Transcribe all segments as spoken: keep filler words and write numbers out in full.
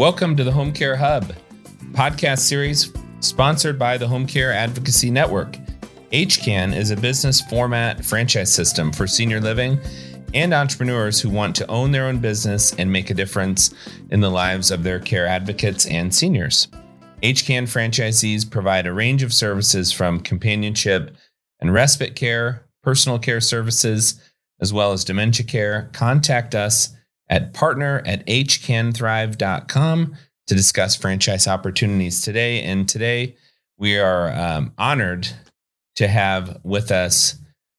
Welcome to the Home Care Hub, podcast series sponsored by the Home Care Advocacy Network. H C A N is a business format franchise system for senior living and entrepreneurs who want to own their own business and make a difference in the lives of their care advocates and seniors. H C A N franchisees provide a range of services from companionship and respite care, personal care services, as well as dementia care. Contact us at partner at h can thrive dot com to discuss franchise opportunities today. And today we are um, honored to have with us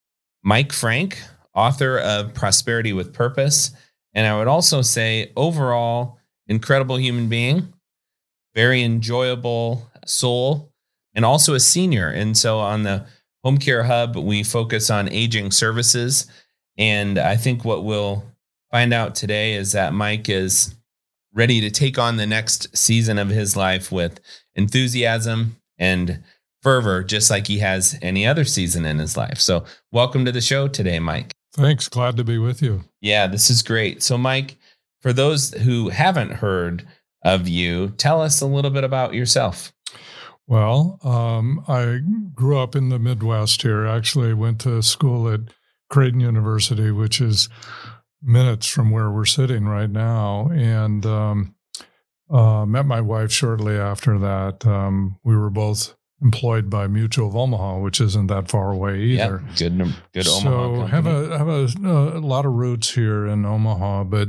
Mike Frank, author of Prosperity with Purpose. And I would also say overall, incredible human being, very enjoyable soul, and also a senior. And so on the Home Care Hub, we focus on aging services. And I think what we'll find out today is that Mike is ready to take on the next season of his life with enthusiasm and fervor, just like he has any other season in his life. So welcome to the show today, Mike. Thanks. Glad to be with you. Yeah, this is great. So Mike, for those who haven't heard of you, tell us a little bit about yourself. Well, um, I grew up in the Midwest here. Actually, went to school at Creighton University, which is minutes from where we're sitting right now, and um, uh, met my wife shortly after that. Um, we were both employed by Mutual of Omaha, which isn't that far away either. Yeah, good, good so Omaha. So have a have a, a lot of roots here in Omaha, but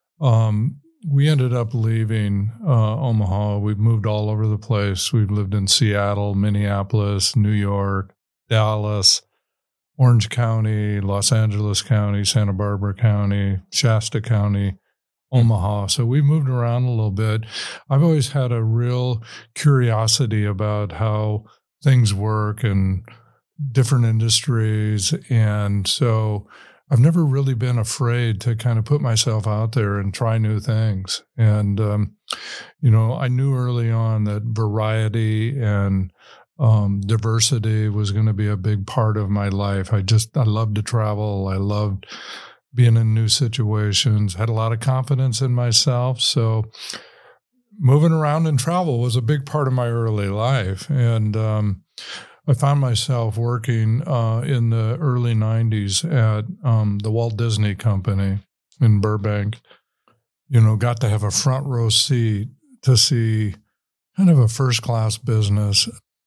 um, we ended up leaving uh, Omaha. We've moved all over the place. We've lived in Seattle, Minneapolis, New York, Dallas, Orange County, Los Angeles County, Santa Barbara County, Shasta County, Omaha. So we moved around a little bit. I've always had a real curiosity about how things work in different industries. And so I've never really been afraid to kind of put myself out there and try new things. And, um, you know, I knew early on that variety and Um, diversity was going to be a big part of my life. I just, I loved to travel. I loved being in new situations, had a lot of confidence in myself. So moving around and travel was a big part of my early life. And um, I found myself working uh, in the early nineties at um, the Walt Disney Company in Burbank. You know, got to have a front row seat to see kind of a first-class business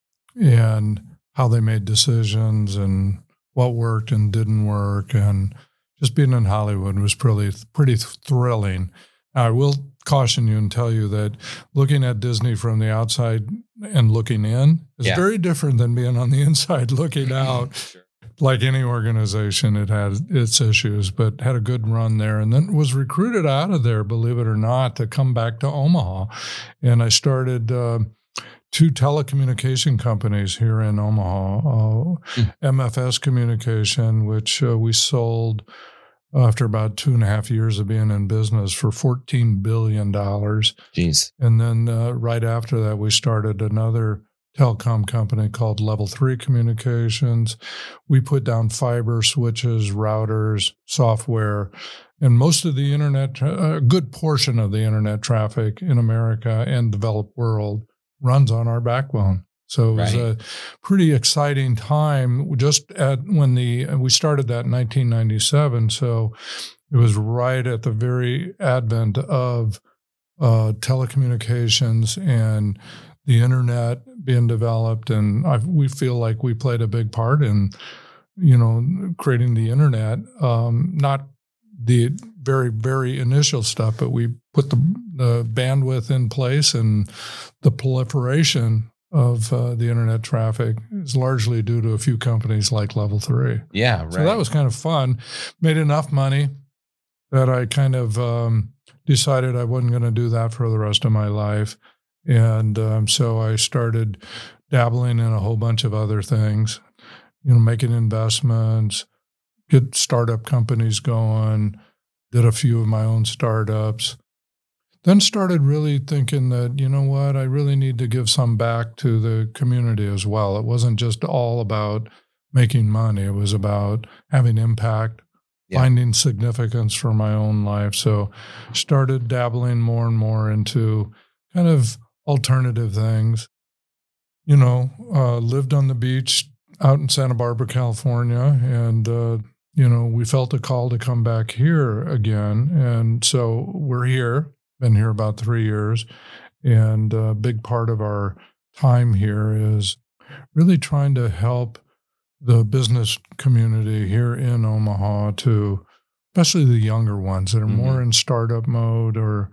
and how they made decisions and what worked and didn't work. And just being in Hollywood was pretty, pretty thrilling. Now, I will caution you and tell you that looking at Disney from the outside and looking in is yeah. very different than being on the inside looking out. Sure. Like any organization, it had its issues, but had a good run there, and then was recruited out of there, believe it or not, to come back to Omaha. And I started uh, two telecommunication companies here in Omaha, uh, mm. M F S Communication, which uh, we sold after about two and a half years of being in business for fourteen billion dollars. Jeez. And then uh, right after that, we started another telecom company called Level three Communications. We put down fiber, switches, routers, software, and most of the internet, a good portion of the internet traffic in America and developed world runs on our backbone. So it was right. a pretty exciting time just at when the, we started that in nineteen ninety-seven. So it was right at the very advent of uh, telecommunications and the internet being developed. And I, we feel like we played a big part in, you know, creating the internet, um, not the very, very initial stuff, but we put the, the bandwidth in place, and the proliferation of uh, the internet traffic is largely due to a few companies like Level three. Yeah, right. So that was kind of fun. Made enough money that I kind of um, decided I wasn't going to do that for the rest of my life. And um, so I started dabbling in a whole bunch of other things, you know, making investments, get startup companies going, did a few of my own startups. Then started really thinking that, you know what, I really need to give some back to the community as well. It wasn't just all about making money. It was about having impact yeah. finding significance for my own life. So started dabbling more and more into kind of alternative things. You know, uh, lived on the beach out in Santa Barbara, California, and, uh, you know, we felt a call to come back here again. And so we're here, been here about three years. And a big part of our time here is really trying to help the business community here in Omaha to, especially the younger ones that are mm-hmm. more in startup mode or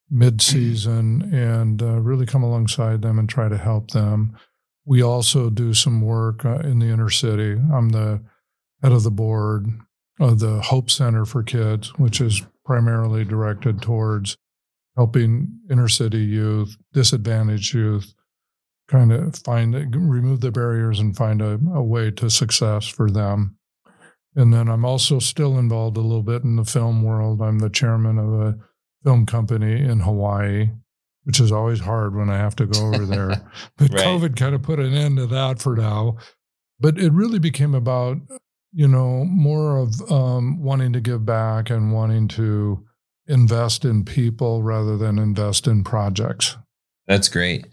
mid-season, and uh, really come alongside them and try to help them. We also do some work uh, in the inner city. I'm the head of the board of the Hope Center for Kids, which is primarily directed towards helping inner city youth, disadvantaged youth, kind of find, remove the barriers and find a, a way to success for them. And then I'm also still involved a little bit in the film world. I'm the chairman of a film company in Hawaii, which is always hard when I have to go over there. But right. COVID kind of put an end to that for now. But it really became about, you know, more of um, wanting to give back and wanting to invest in people rather than invest in projects. That's great.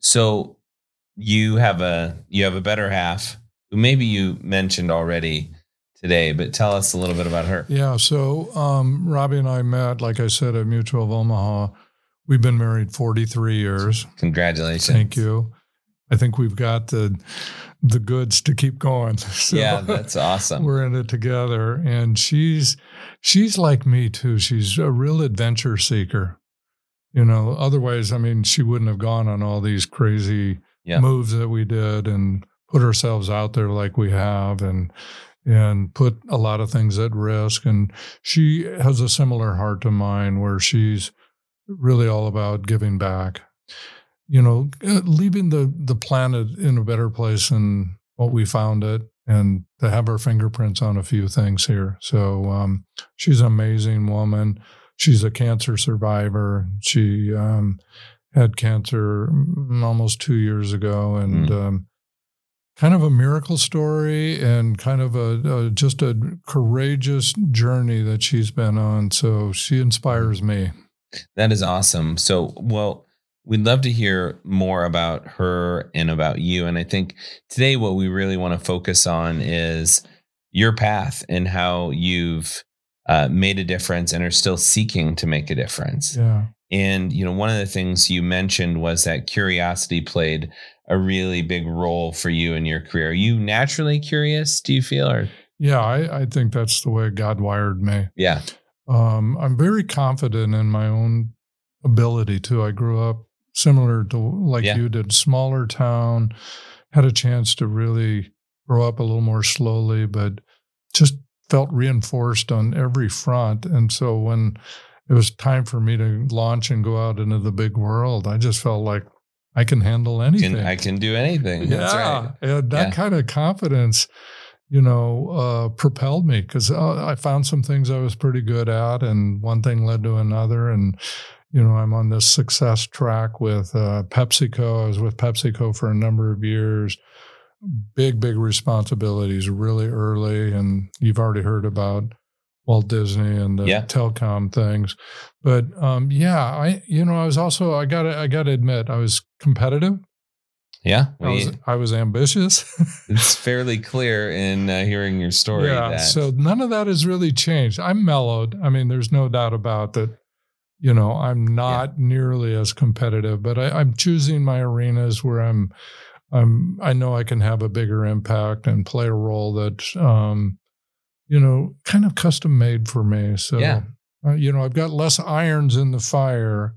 So you have a you have a better half who maybe you mentioned already today, but tell us a little bit about her. Yeah. So um, Robbie and I met, like I said, at Mutual of Omaha. We've been married forty-three years. Congratulations. Thank you. I think we've got the the goods to keep going. So yeah, that's awesome. We're in it together. And she's she's like me too. She's a real adventure seeker. You know, otherwise, I mean, she wouldn't have gone on all these crazy yeah. moves that we did and put ourselves out there like we have and and put a lot of things at risk. And she has a similar heart to mine where she's really all about giving back. You know, leaving the, the planet in a better place than what we found it, and to have our fingerprints on a few things here. So um, she's an amazing woman. She's a cancer survivor. She um, had cancer almost two years ago, and mm. um, kind of a miracle story and kind of a, a just a courageous journey that she's been on. So she inspires me. That is awesome. So, well, we'd love to hear more about her and about you. And I think today what we really want to focus on is your path and how you've uh, made a difference and are still seeking to make a difference. Yeah. And, you know, one of the things you mentioned was that curiosity played a really big role for you in your career. Are you naturally curious, do you feel? Or? Yeah, I, I think that's the way God wired me. Yeah. Um, I'm very confident in my own ability too. I grew up similar to like yeah. you did, smaller town, had a chance to really grow up a little more slowly, but just felt reinforced on every front. And so when it was time for me to launch and go out into the big world, I just felt like I can handle anything. Can, I can do anything. Yeah. That's right. And that yeah. kind of confidence, you know, uh, propelled me because uh, I found some things I was pretty good at, and one thing led to another. And, you know, I'm on this success track with uh, PepsiCo. I was with PepsiCo for a number of years. Big, big responsibilities really early. And you've already heard about Walt Disney and the yeah. telecom things. But um, yeah, I, you know, I was also, I gotta, I gotta admit, I was competitive. Yeah. We, I was, I was ambitious. It's fairly clear in uh, hearing your story. Yeah. That. So none of that has really changed. I'm mellowed. I mean, there's no doubt about that. You know, I'm not yeah. nearly as competitive, but I, I'm choosing my arenas where I'm, I'm, I know I can have a bigger impact and play a role that's, um, you know, kind of custom made for me. So, yeah. uh, you know, I've got less irons in the fire,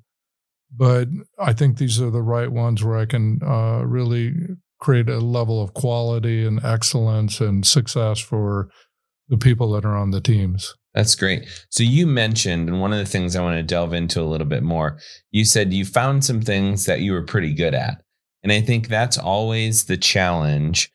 but I think these are the right ones where I can uh, really create a level of quality and excellence and success for the people that are on the teams. That's great. So you mentioned, and one of the things I want to delve into a little bit more, you said you found some things that you were pretty good at. And I think that's always the challenge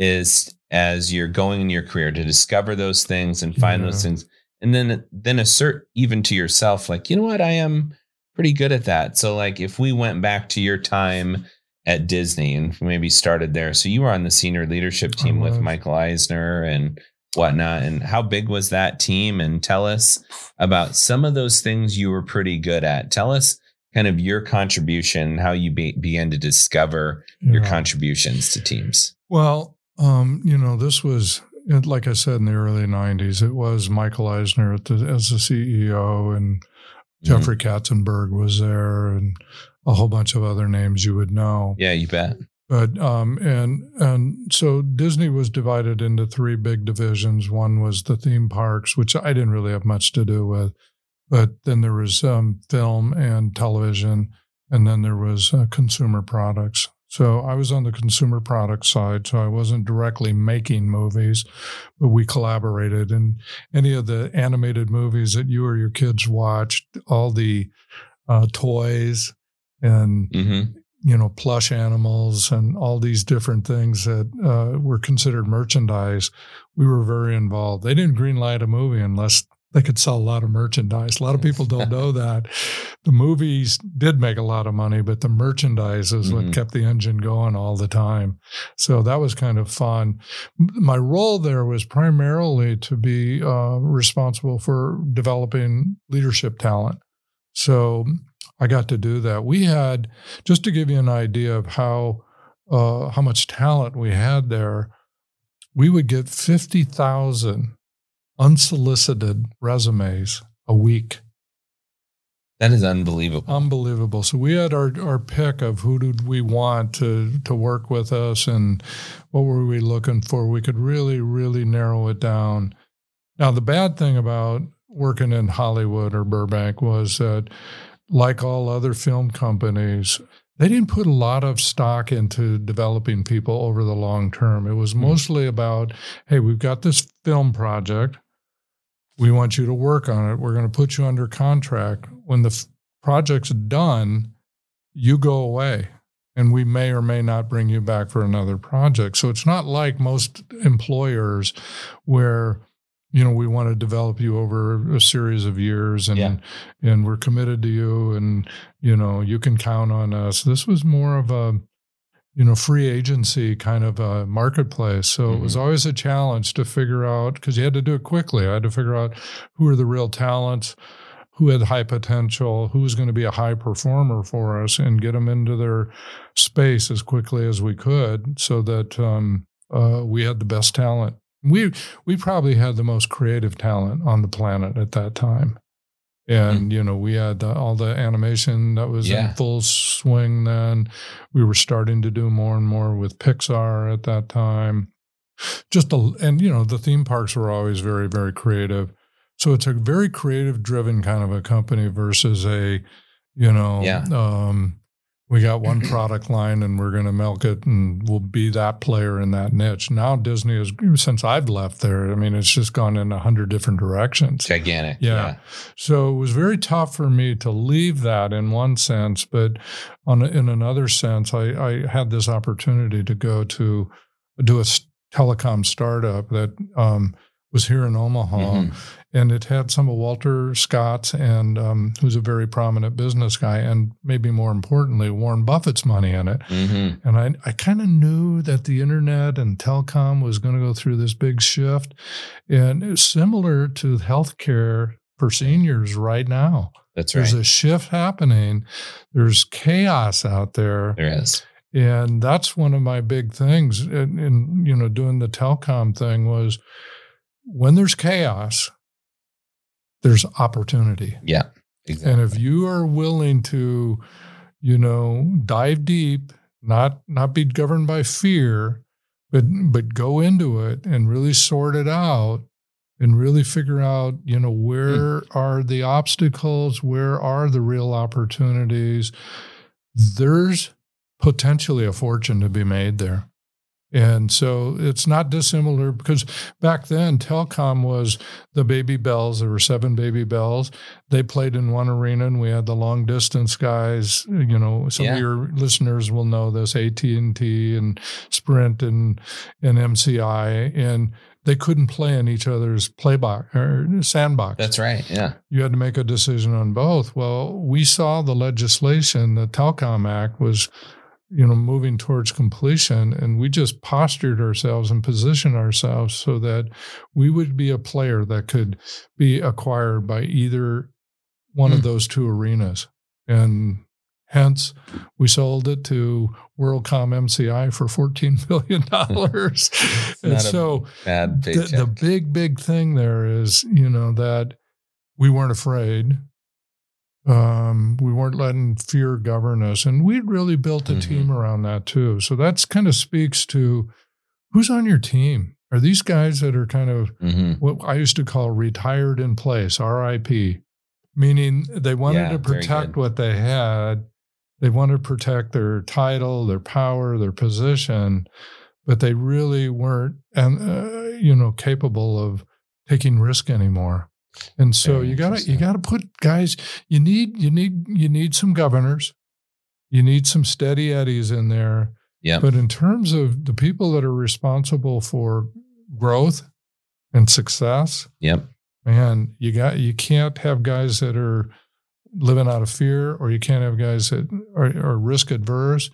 is as you're going in your career to discover those things and find yeah. those things. And then, then assert even to yourself, like, you know what, I am pretty good at that. So like if we went back to your time at Disney and maybe started there. So you were on the senior leadership team with Michael Eisner and whatnot. And how big was that team? And tell us about some of those things you were pretty good at. Tell us kind of your contribution, how you be, began to discover yeah. your contributions to teams. Well, um, you know, this was, like I said, in the early nineties, it was Michael Eisner at the, as the C E O, and Jeffrey mm-hmm. Katzenberg was there, and a whole bunch of other names you would know. Yeah, you bet. But um, and and so Disney was divided into three big divisions. One was the theme parks, which I didn't really have much to do with, but then there was um, film and television, and then there was uh, consumer products. So I was on the consumer product side, so I wasn't directly making movies, but we collaborated. And any of the animated movies that you or your kids watched, all the uh, toys and mm-hmm. you know, plush animals and all these different things that uh, were considered merchandise, we were very involved. They didn't greenlight a movie unless they could sell a lot of merchandise. A lot of people don't know that. The movies did make a lot of money, but the merchandise is mm-hmm. what kept the engine going all the time. So that was kind of fun. My role there was primarily to be uh, responsible for developing leadership talent. So I got to do that. We had, just to give you an idea of how uh, how much talent we had there, we would get fifty thousand unsolicited resumes a week. That is unbelievable. Unbelievable. So we had our, our pick of who did we want to, to work with us and what were we looking for. We could really, really narrow it down. Now, the bad thing about working in Hollywood or Burbank was that, like all other film companies, they didn't put a lot of stock into developing people over the long term. It was mostly about, hey, we've got this film project. We want you to work on it. We're going to put you under contract. When the f- project's done, you go away, and we may or may not bring you back for another project. So it's not like most employers where, you know, we want to develop you over a series of years and yeah. and we're committed to you and, you know, you can count on us. This was more of a, you know, free agency kind of a marketplace. So mm-hmm. it was always a challenge to figure out, because you had to do it quickly. I had to figure out who are the real talents, who had high potential, who was going to be a high performer for us, and get them into their space as quickly as we could so that um, uh, we had the best talent. We we probably had the most creative talent on the planet at that time. And, mm-hmm. you know, we had uh, all the animation that was yeah. in full swing then. We were starting to do more and more with Pixar at that time. Just a, and, you know, the theme parks were always very, very creative. So it's a very creative-driven kind of a company versus a, you know, yeah. um, we got one product line and we're going to milk it and we'll be that player in that niche. Now Disney is, since I've left there, I mean, it's just gone in a hundred different directions. Gigantic. Yeah. yeah. So it was very tough for me to leave that in one sense, but on a, in another sense, I, I had this opportunity to go to do a telecom startup that um, was here in Omaha. Mm-hmm. And it had some of Walter Scott's, and um, who's a very prominent business guy, and maybe more importantly, Warren Buffett's money in it. Mm-hmm. And I, I kind of knew that the internet and telecom was going to go through this big shift. And it's similar to healthcare for seniors right now. That's right. There's a shift happening. There's chaos out there. There is. And that's one of my big things in, in you know, doing the telecom thing was when there's chaos, there's opportunity. Yeah, exactly. And if you are willing to, you know, dive deep, not not be governed by fear, but but go into it and really sort it out and really figure out, you know, where mm. are the obstacles, where are the real opportunities, there's potentially a fortune to be made there. And so it's not dissimilar because back then telecom was the Baby Bells. There were seven Baby Bells. They played in one arena, and we had the long distance guys. You know, some yeah. of your listeners will know this: A T and T and Sprint and and M C I, and they couldn't play in each other's playbox or sandbox. That's right. Yeah, you had to make a decision on both. Well, we saw the legislation. The Telecom Act was you know, moving towards completion. And we just postured ourselves and positioned ourselves so that we would be a player that could be acquired by either one mm. of those two arenas. And hence, we sold it to WorldCom M C I for fourteen billion dollars. And so bad the, the big, big thing there is, you know, that we weren't afraid. Um, we weren't letting fear govern us. And we'd really built a mm-hmm. team around that too. So that's kind of speaks to who's on your team. Are these guys that are kind of mm-hmm. what I used to call retired in place, R I P, meaning they wanted yeah, to protect what they had. They wanted to protect their title, their power, their position, but they really weren't, uh, you know, capable of taking risk anymore. And so Very you gotta you gotta put guys. You need you need you need some governors. You need some steady eddies in there. Yeah. But in terms of the people that are responsible for growth and success, yep. man, you got you can't have guys that are living out of fear, or you can't have guys that are, are risk adverse.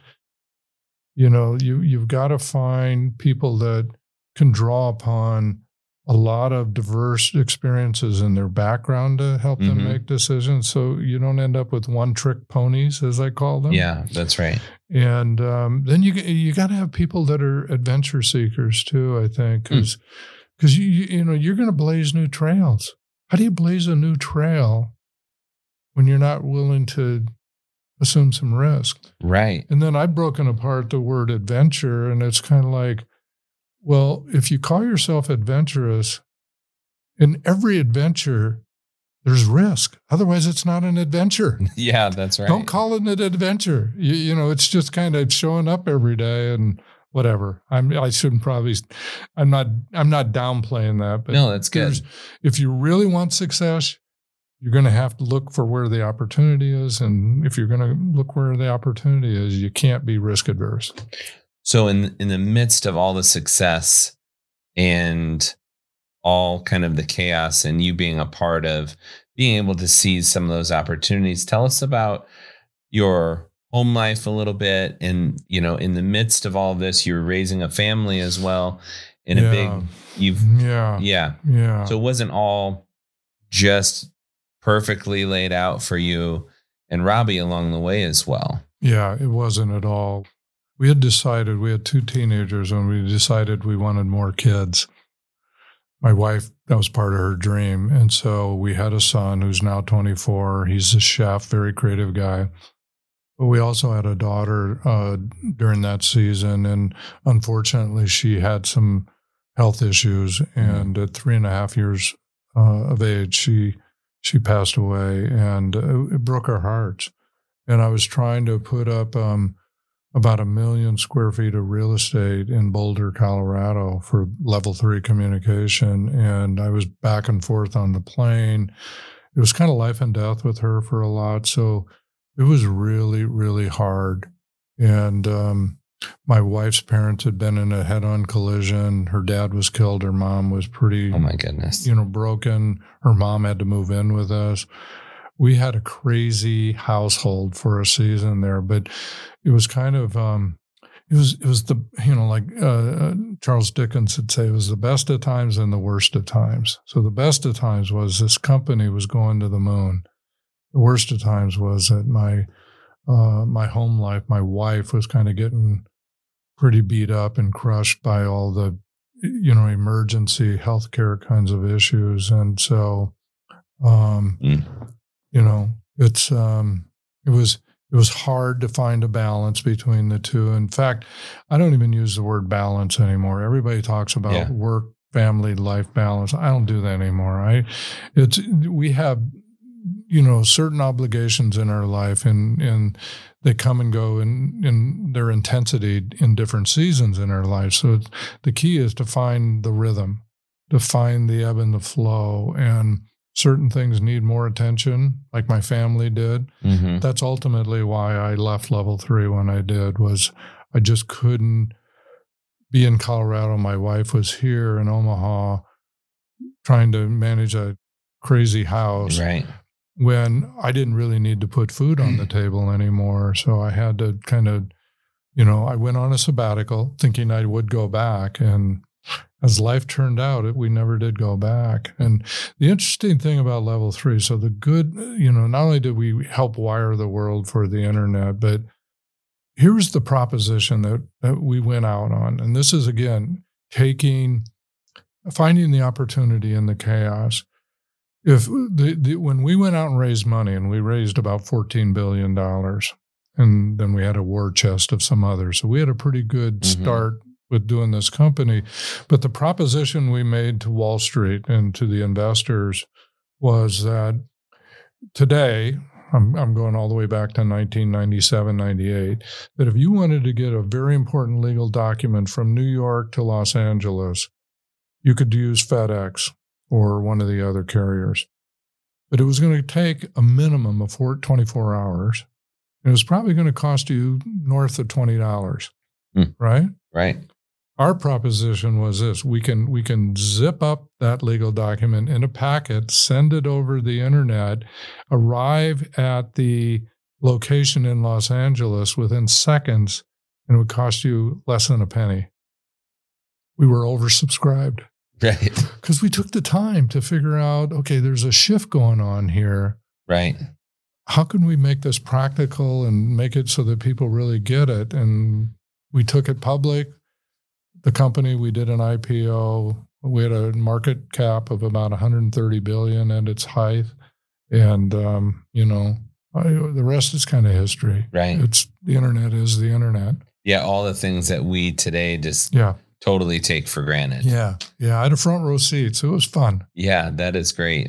You know, you you've got to find people that can draw upon a lot of diverse experiences in their background to help mm-hmm. them make decisions. So you don't end up with one trick ponies, as I call them. Yeah, that's right. And um, then you you got to have people that are adventure seekers too, I think, because because mm. you you know you're going to blaze new trails. How do you blaze a new trail when you're not willing to assume some risk? Right. And then I've broken apart the word adventure, and it's kind of like, well, if you call yourself adventurous, in every adventure, there's risk. Otherwise, it's not an adventure. Yeah, that's right. Don't call it an adventure. You, you know, it's just kind of showing up every day and whatever. I'm. I shouldn't probably. I'm not. I'm not downplaying that. But no, that's good. If you really want success, you're going to have to look for where the opportunity is, and if you're going to look where the opportunity is, you can't be risk adverse. So in in the midst of all the success and all kind of the chaos and you being a part of being able to seize some of those opportunities, tell us about your home life a little bit. And, you know, in the midst of all of this, you're raising a family as well in yeah. a big, you've, yeah, yeah, yeah. So it wasn't all just perfectly laid out for you and Robbie along the way as well. Yeah, it wasn't at all. We had decided, we had two teenagers, and we decided we wanted more kids. My wife, that was part of her dream. And so we had a son who's now twenty-four. He's a chef, very creative guy. But we also had a daughter uh, during that season. And unfortunately, she had some health issues. And at three and a half years uh, of age, she she passed away. And it broke our hearts. And I was trying to put up um, about a million square feet of real estate in Boulder, Colorado for level three communication. And I was back and forth on the plane. It was kind of life and death with her for a lot. So it was really, really hard. And um, my wife's parents had been in a head-on collision. Her dad was killed. Her mom was pretty, oh my goodness, you know, broken. Her mom had to move in with us. We had a crazy household for a season there, but it was kind of, um, it was, it was the, you know, like uh, Charles Dickens would say, it was the best of times and the worst of times. So the best of times was this company was going to the moon. The worst of times was that my, uh, my home life, my wife was kind of getting pretty beat up and crushed by all the, you know, emergency healthcare kinds of issues. And so, um, mm. you know, it's, um, it was, it was hard to find a balance between the two. In fact, I don't even use the word balance anymore. Everybody talks about yeah. work, family, life balance. I don't do that anymore. I, it's, we have, you know, certain obligations in our life, and, and they come and go in, in their intensity in different seasons in our life. So it's, the key is to find the rhythm, to find the ebb and the flow. And certain things need more attention, like my family did. Mm-hmm. That's ultimately why I left level three when I did, was I just couldn't be in Colorado. My wife was here in Omaha trying to manage a crazy house. Right. When I didn't really need to put food on the table anymore. So I had to kind of you know, I went on a sabbatical thinking I would go back. And as life turned out, it, we never did go back. And the interesting thing about Level three, so the good, you know, not only did we help wire the world for the internet, but here's the proposition that, that we went out on. And this is, again, taking, finding the opportunity in the chaos. If the, the when we went out and raised money, and we raised about fourteen billion dollars, and then we had a war chest of some others. So we had a pretty good mm-hmm. start with doing this company. But the proposition we made to Wall Street and to the investors was that today, I'm, I'm going all the way back to nineteen ninety-seven, ninety-eight, that if you wanted to get a very important legal document from New York to Los Angeles, you could use FedEx or one of the other carriers. But it was going to take a minimum of four, twenty-four hours. It was probably going to cost you north of twenty dollars, mm. right? Right. Our proposition was this: we can we can zip up that legal document in a packet, send it over the internet, arrive at the location in Los Angeles within seconds, and it would cost you less than a penny. We were oversubscribed. Right. Because we took the time to figure out, okay, there's a shift going on here. Right. How can we make this practical and make it so that people really get it? And we took it public. The company, we did an I P O. We had a market cap of about one hundred thirty billion dollars at its height. And, um, you know, I, the rest is kind of history. Right. It's the internet is the internet. Yeah. All the things that we today just yeah. totally take for granted. Yeah. Yeah. I had a front row seat, so it was fun. Yeah. That is great.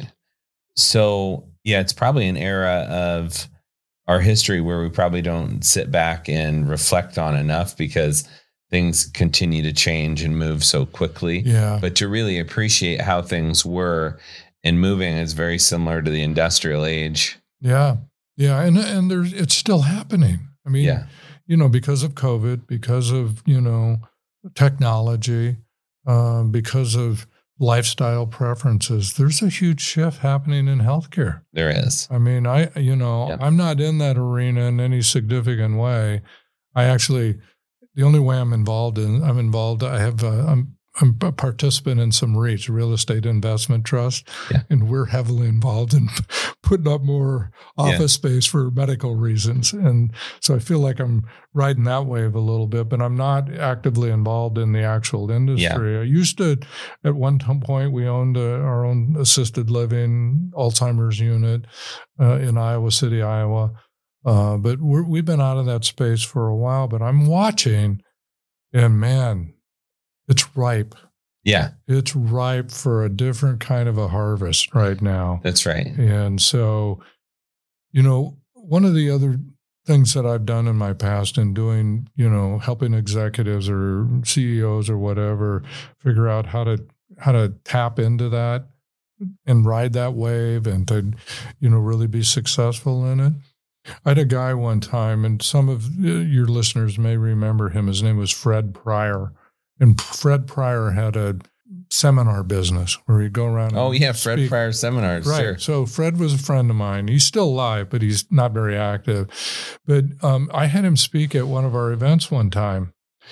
So, yeah, it's probably an era of our history where we probably don't sit back and reflect on enough because things continue to change and move so quickly. Yeah. But to really appreciate how things were and moving is very similar to the industrial age. Yeah. Yeah. And, and there's, it's still happening. I mean, yeah. you know, because of COVID, because of, you know, technology, uh, because of lifestyle preferences, there's a huge shift happening in healthcare. There is. I mean, I, you know, yep. I'm not in that arena in any significant way. I actually, the only way I'm involved in, I'm involved, I have, a, I'm, I'm a participant in some REITs, Real Estate Investment Trust, yeah. and we're heavily involved in putting up more office yeah. space for medical reasons. And so I feel like I'm riding that wave a little bit, but I'm not actively involved in the actual industry. Yeah. I used to, at one point, we owned a, our own assisted living Alzheimer's unit uh, in Iowa City, Iowa. Uh, but we're, we've been out of that space for a while, but I'm watching, and man, it's ripe. Yeah. It's ripe for a different kind of a harvest right now. That's right. And so, you know, one of the other things that I've done in my past in doing, you know, helping executives or C E Os or whatever figure out how to how to tap into that and ride that wave and to, you know, really be successful in it. I had a guy one time, and some of your listeners may remember him. His name was Fred Pryor. And Fred Pryor had a seminar business where he'd go around. Oh, and yeah, Fred speak. Pryor seminars. Right. Sure. So Fred was a friend of mine. He's still alive, but he's not very active. But um, I had him speak at one of our events one time.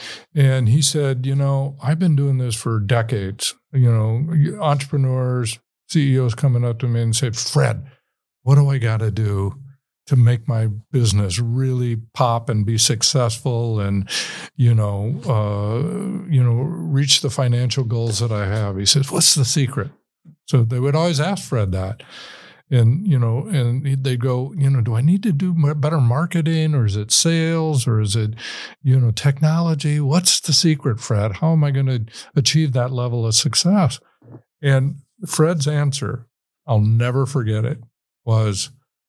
And he said, you know, I've been doing this for decades. You know, entrepreneurs, C E Os coming up to me and said, Fred, what do I got to do to make my business really pop and be successful and, you know, uh, you know, reach the financial goals that I have? He says, what's the secret? So they would always ask Fred that. And, you know, and they'd go, you know, do I need to do better marketing, or is it sales, or is it, you know, technology? What's the secret, Fred? How am I going to achieve that level of success? And Fred's answer, I'll never forget it, was,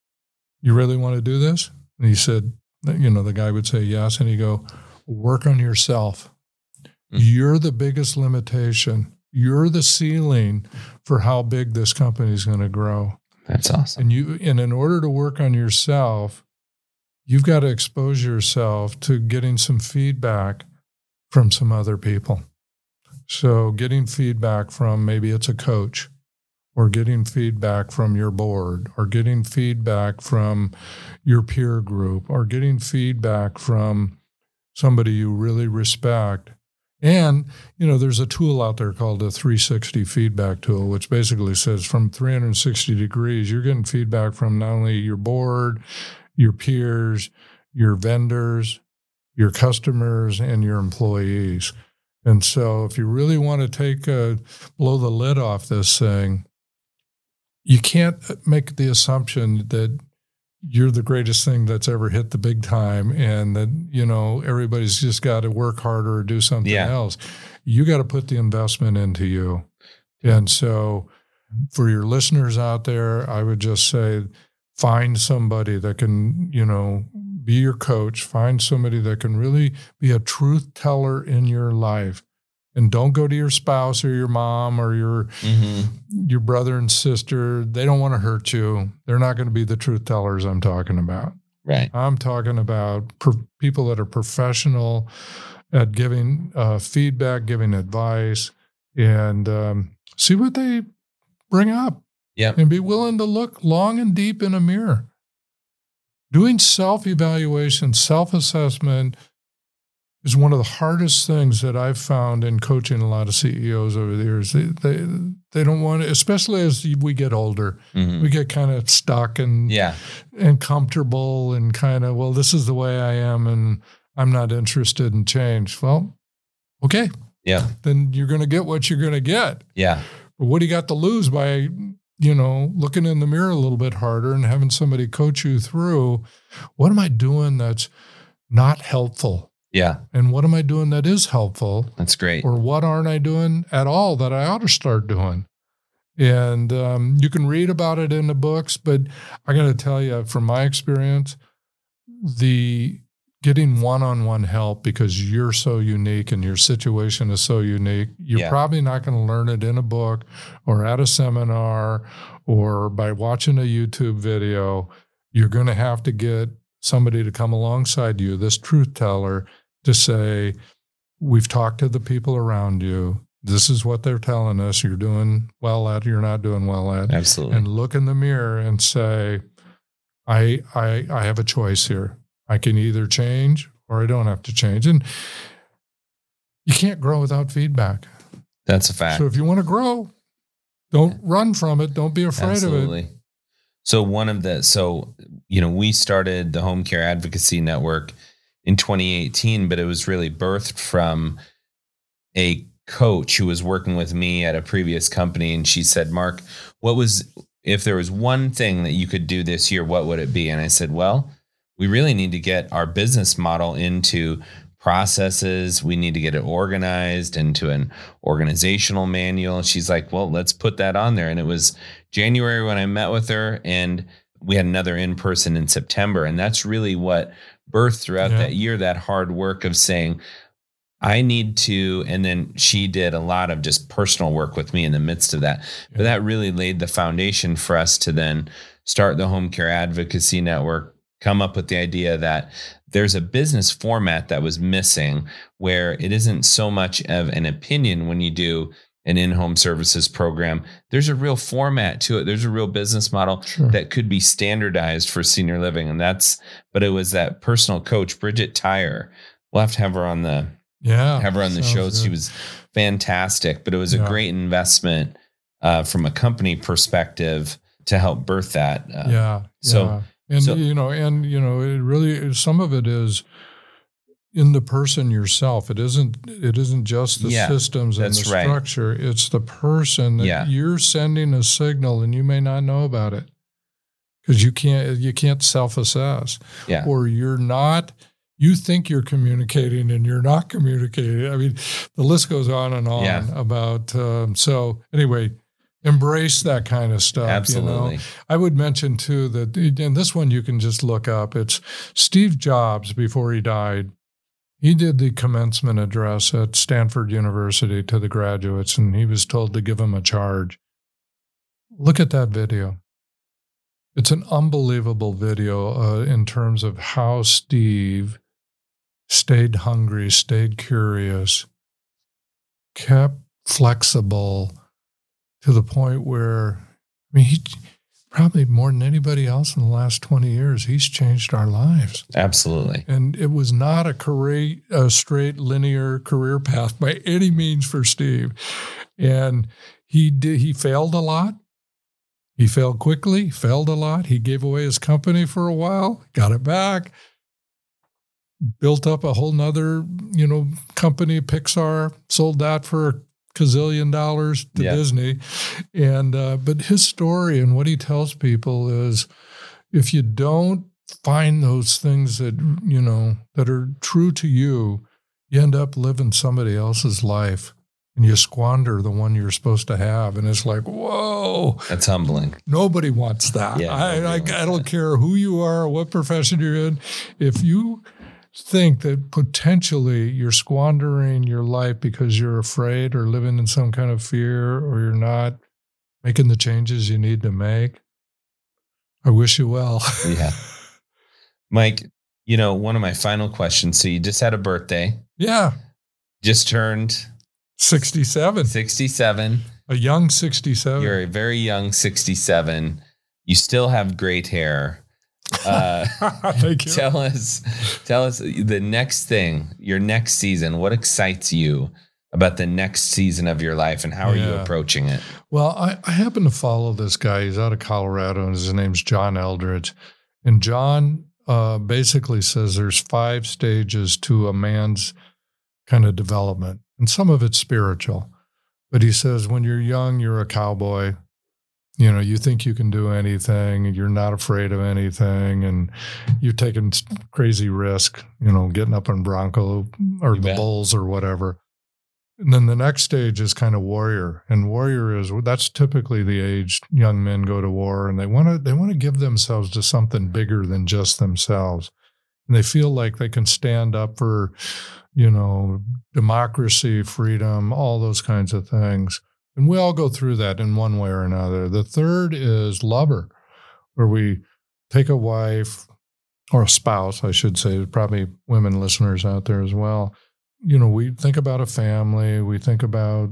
you really want to do this? And he said, you know, the guy would say yes. And he'd go, work on yourself. Mm-hmm. You're the biggest limitation. You're the ceiling for how big this company is going to grow. That's awesome. And you, and in order to work on yourself, you've got to expose yourself to getting some feedback from some other people. So getting feedback from, maybe it's a coach, or getting feedback from your board, or getting feedback from your peer group, or getting feedback from somebody you really respect. And, you know, there's a tool out there called the three sixty feedback tool, which basically says from three hundred sixty degrees, you're getting feedback from not only your board, your peers, your vendors, your customers, and your employees. And so if you really want to take a, blow the lid off this thing, you can't make the assumption that you're the greatest thing that's ever hit the big time and that, you know, everybody's just got to work harder or do something yeah. else. You got to put the investment into you. And so for your listeners out there, I would just say, find somebody that can, you know, be your coach. Find somebody that can really be a truth teller in your life. And don't go to your spouse or your mom or your mm-hmm. your brother and sister. They don't want to hurt you. They're not going to be the truth tellers I'm talking about. Right. I'm talking about pro- people that are professional at giving uh, feedback, giving advice, and um, see what they bring up. Yeah. And be willing to look long and deep in a mirror. Doing self-evaluation, self-assessment is one of the hardest things that I've found in coaching a lot of C E Os over the years. They they, they don't want to, especially as we get older, mm-hmm. we get kind of stuck and yeah. and comfortable and kind of, well, this is the way I am and I'm not interested in change. Well, okay. Yeah. Then you're going to get what you're going to get. Yeah. But what do you got to lose by, you know, looking in the mirror a little bit harder and having somebody coach you through, what am I doing that's not helpful? Yeah. And what am I doing that is helpful? That's great. Or what aren't I doing at all that I ought to start doing? And um, you can read about it in the books, but I got to tell you, from my experience, the getting one-on-one help, because you're so unique and your situation is so unique, you're yeah. probably not going to learn it in a book or at a seminar or by watching a YouTube video. You're going to have to get somebody to come alongside you, this truth teller, to say, we've talked to the people around you. This is what they're telling us. You're doing well at, you're not doing well at. Absolutely. And look in the mirror and say, I, I, I have a choice here. I can either change or I don't have to change. And you can't grow without feedback. That's a fact. So if you want to grow, don't run from it. Don't be afraid Absolutely. of it. So one of the, so, you know, we started the Home Care Advocacy Network in twenty eighteen, but it was really birthed from a coach who was working with me at a previous company. And she said, Mark, what was, if there was one thing that you could do this year, what would it be? And I said, well, we really need to get our business model into processes. We need to get it organized into an organizational manual. She's like, well, let's put that on there. And it was January when I met with her, and we had another in-person in September. And that's really what birthed throughout yeah. that year, that hard work of saying, I need to, and then she did a lot of just personal work with me in the midst of that. Yeah. But that really laid the foundation for us to then start the Home Care Advocacy Network, come up with the idea that there's a business format that was missing, where it isn't so much of an opinion when you do an in-home services program. There's a real format to it. There's a real business model sure. that could be standardized for senior living. And that's, but it was that personal coach, Bridget Tyre. We'll have to have her on the, yeah, have her on the show. Good. She was fantastic, but it was a yeah. great investment uh, from a company perspective to help birth that. Uh, yeah. So, yeah. And, so, you know, and, you know, it really, some of it is in the person yourself. It isn't, it isn't just the yeah, systems and the structure. Right. It's the person that yeah. you're sending a signal and you may not know about it because you can't, you can't self-assess yeah. or you're not, you think you're communicating and you're not communicating. I mean, the list goes on and on yeah. about, um, so anyway, embrace that kind of stuff. Absolutely. You know? I would mention too that, and this one you can just look up. It's Steve Jobs before he died. He did the commencement address at Stanford University to the graduates, and he was told to give them a charge. Look at that video. It's an unbelievable video uh, in terms of how Steve stayed hungry, stayed curious, kept flexible, to the point where, I mean, he probably more than anybody else in the last twenty years, he's changed our lives. Absolutely. And it was not a, career, a straight linear career path by any means for Steve. And he did, he failed a lot. He failed quickly, failed a lot. He gave away his company for a while, got it back, built up a whole nother, you know, company, Pixar, sold that for a gazillion dollars to yeah. Disney. And, uh, but his story and what he tells people is if you don't find those things that, you know, that are true to you, you end up living somebody else's life and you squander the one you're supposed to have. And it's like, whoa. That's humbling. Nobody wants that. Yeah, I, I, wants I don't that. care who you are, what profession you're in. If you think that potentially you're squandering your life because you're afraid or living in some kind of fear or you're not making the changes you need to make, I wish you well. Yeah. Mike, you know, one of my final questions. So you just had a birthday. Yeah. Just turned sixty-seven. sixty-seven. A young sixty-seven. You're a very young sixty-seven. You still have great hair. Uh, Thank you. Tell us, tell us the next thing, your next season. What excites you about the next season of your life, and how are Yeah. you approaching it? Well, I, I happen to follow this guy. He's out of Colorado, and his name's John Eldredge. And John uh, basically says there's five stages to a man's kind of development, and some of it's spiritual. But he says when you're young, you're a cowboy. You know, you think you can do anything, you're not afraid of anything, and you're taking crazy risk, you know, getting up on Bronco or You the bet. bulls or whatever. And then the next stage is kind of warrior. And warrior is, that's typically the age young men go to war, and they want to they want to give themselves to something bigger than just themselves. And they feel like they can stand up for, you know, democracy, freedom, all those kinds of things. And we all go through that in one way or another. The third is lover, where we take a wife or a spouse, I should say. There's probably women listeners out there as well. You know, we think about a family, we think about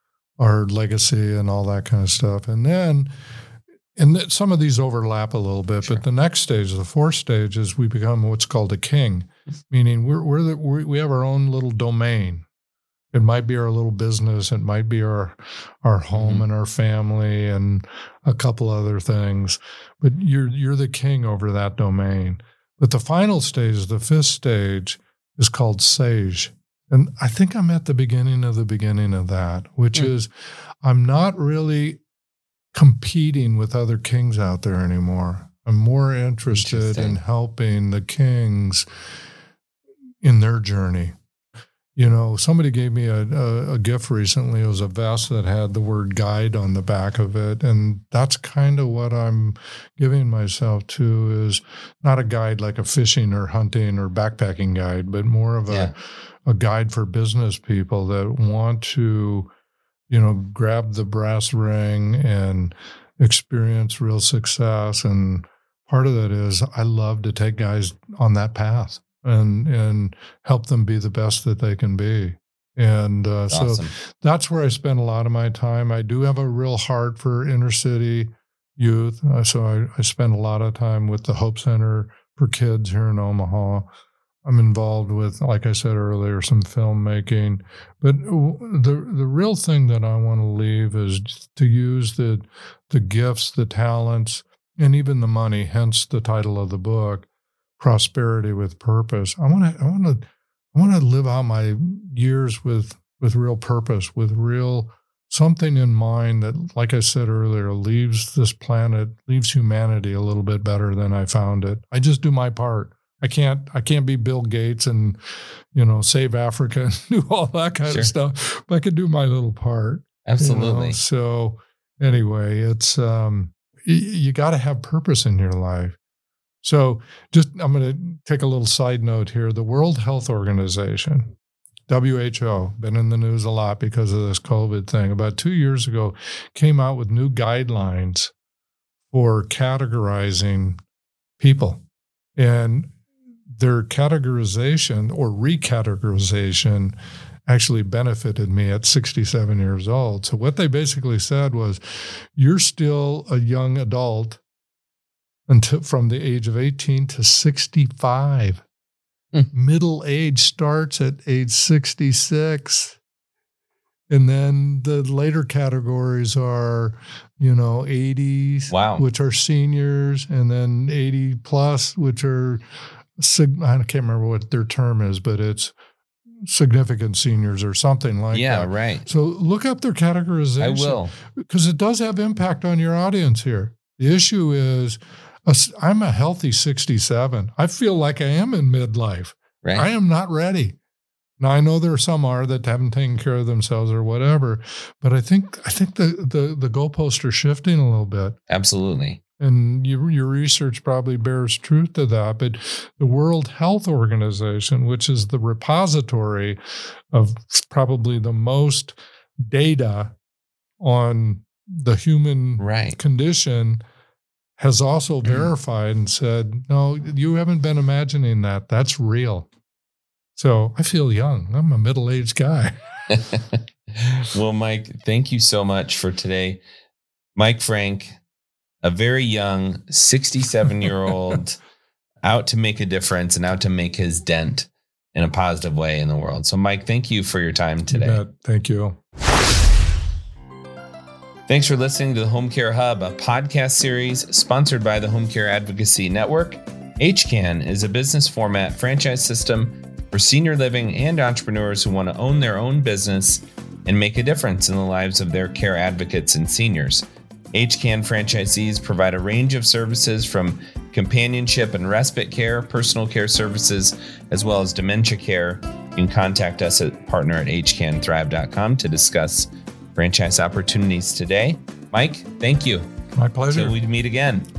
our legacy and all that kind of stuff. And then, and th- some of these overlap a little bit, Sure. but the next stage, the fourth stage, is we become what's called a king, meaning we're, we're the, we we have our own little domain. It might be our little business. It might be our our home Mm-hmm. and our family and a couple other things. But you're you're the king over that domain. But the final stage, the fifth stage, is called sage. And I think I'm at the beginning of the beginning of that, which Mm. is I'm not really competing with other kings out there anymore. I'm more interested Interesting. in helping the kings in their journey. You know, somebody gave me a, a, a gift recently. It was a vest that had the word guide on the back of it. And that's kind of what I'm giving myself to, is not a guide like a fishing or hunting or backpacking guide, but more of a, Yeah. a guide for business people that want to, you know, grab the brass ring and experience real success. And part of that is I love to take guys on that path and and help them be the best that they can be. And uh, so Awesome. that's where I spend a lot of my time. I do have a real heart for inner city youth. Uh, so I, I spend a lot of time with the Hope Center for Kids here in Omaha. I'm involved with, like I said earlier, some filmmaking. But the the real thing that I want to leave is to use the the gifts, the talents, and even the money, hence the title of the book, Prosperity with Purpose. I want to I want to I want to live out my years with with real purpose, with real something in mind that, like I said earlier, leaves this planet, leaves humanity a little bit better than I found it. I just do my part. I can't I can't be Bill Gates and, you know, save Africa and do all that kind Sure. of stuff. But I can do my little part. you Absolutely. know? So anyway, it's um y- you got to have purpose in your life. So just I'm going to take a little side note here. The World Health Organization, W H O, been in the news a lot because of this COVID thing, about two years ago, came out with new guidelines for categorizing people. And their categorization or recategorization actually benefited me at sixty-seven years old. So what they basically said was, you're still a young adult until from the age of eighteen to sixty-five. Mm. Middle age starts at age sixty-six. And then the later categories are, you know, eighties, wow. which are seniors, and then eighty plus, which are, I can't remember what their term is, but it's significant seniors or something like yeah, that. Yeah, right. So look up their categorization. I will. Because it does have impact on your audience here. The issue is, I'm a healthy sixty-seven. I feel like I am in midlife. Right. I am not ready. Now, I know there are some are that haven't taken care of themselves or whatever, but I think I think the the, the goalposts are shifting a little bit. Absolutely. And your, your research probably bears truth to that. But the World Health Organization, which is the repository of probably the most data on the human right. condition, has also verified and said, no, you haven't been imagining that. That's real. So I feel young. I'm a middle-aged guy. Well, Mike, thank you so much for today. Mike Frank, a very young sixty-seven-year-old out to make a difference and out to make his dent in a positive way in the world. So, Mike, thank you for your time today. Yeah, thank you. Thanks for listening to the Home Care Hub, a podcast series sponsored by the Home Care Advocacy Network. H C A N is a business format franchise system for senior living and entrepreneurs who want to own their own business and make a difference in the lives of their care advocates and seniors. H C A N franchisees provide a range of services from companionship and respite care, personal care services, as well as dementia care. You can contact us at partner at h can thrive dot com to discuss franchise opportunities today. Mike, thank you. My pleasure. Until we meet again.